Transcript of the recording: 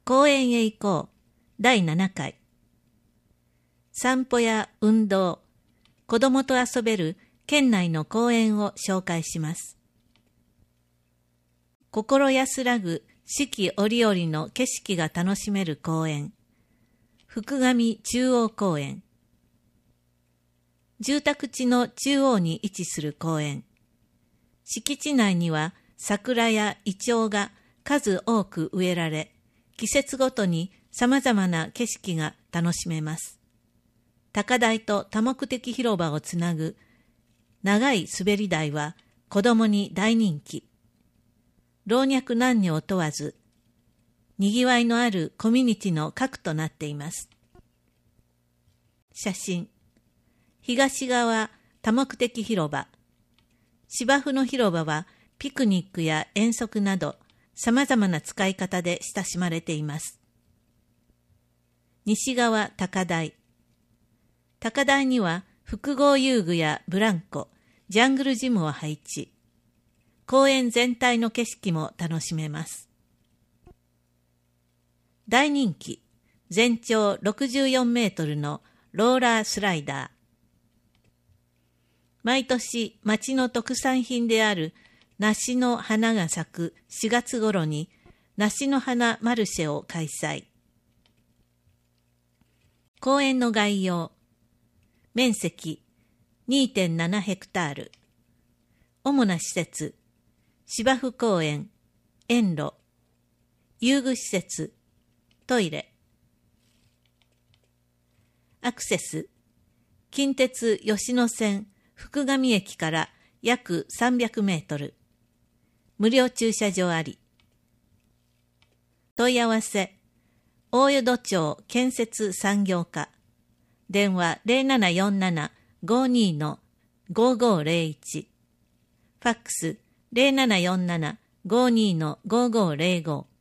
公園へ行こう第7回。散歩や運動、子供と遊べる県内の公園を紹介します。心安らぐ四季折々の景色が楽しめる公園、福上中央公園。住宅地の中央に位置する公園。敷地内には桜やイチョウが数多く植えられ、季節ごとに様々な景色が楽しめます。高台と多目的広場をつなぐ長い滑り台は子供に大人気。老若男女を問わず、にぎわいのあるコミュニティの核となっています。写真。東側多目的広場。芝生の広場はピクニックや遠足など様々な使い方で親しまれています。西側高台。高台には複合遊具やブランコ、ジャングルジムを配置。公園全体の景色も楽しめます。大人気、全長64メートルのローラースライダー。毎年町の特産品である梨の花が咲く4月頃に梨の花マルシェを開催。公園の概要。面積 2.7 ヘクタール。主な施設。芝生公園、園路、遊具施設、トイレ。アクセス。近鉄吉野線福上駅から約300メートル。無料駐車場あり。問い合わせ。大淀町建設産業課。電話 0747-52-5501。ファックス 0747-52-5505。